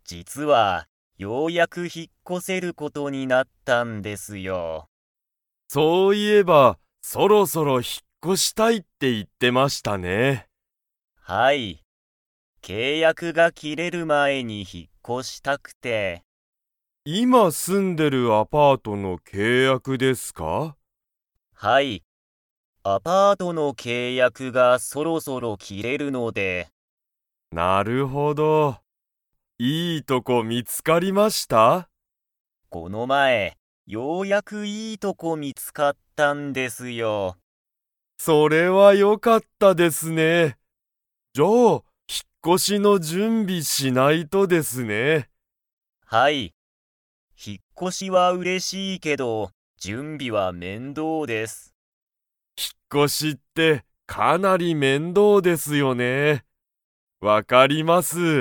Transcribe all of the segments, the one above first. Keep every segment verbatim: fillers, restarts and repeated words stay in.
実は、ようやく引っ越せることになったんですよ。 そういえば、そろそろ引っ越したいって言ってましたね。 はい。契約が切れる前に引っ越したくて。 今住んでるアパートの契約ですか？ はい。アパートの契約がそろそろ切れるので。 なるほど。いいとこ見つかりました？ この前、ようやくいいとこ見つかったんですよ。 それは良かったですね。じゃあ、引っ越しの準備しないとですね。 はい。引っ越しは嬉しいけど、準備は面倒です。 引っ越しってかなり面倒ですよね。わかります。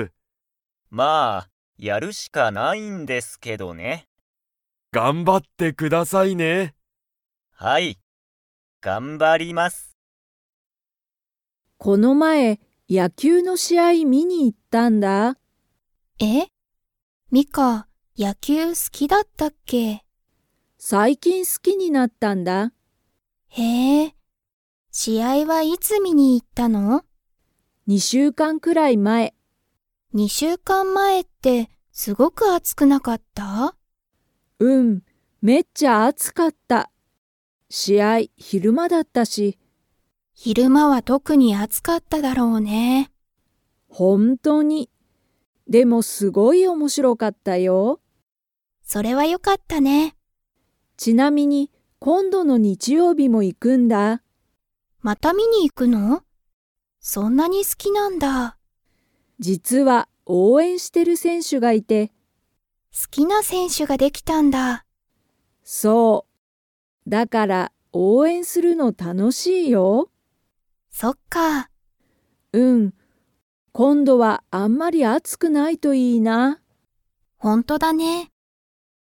まあ、やるしかないんですけどね。 頑張ってくださいね。 はい。頑張ります。 この前、野球の試合見に行ったんだ。 え？ミカ、野球好きだったっけ？ 最近好きになったんだ。 へえ。試合はいつ見に行ったの？ にしゅうかんくらい前。 にしゅうかんまえってすごく暑くなかった？ うん、めっちゃ暑かった。試合、昼間だったし。 昼間は特に暑かっただろうね。 本当に。でもすごい面白かったよ。 それはよかったね。 ちなみに、今度の日曜日も行くんだ。 また見に行くの？そんなに好きなんだ。 実は応援してる選手がいて。 好きな選手ができたんだ。 そう。だから応援するの楽しいよ。 そっか。 うん。今度はあんまり暑くないといいな。 ほんとだね。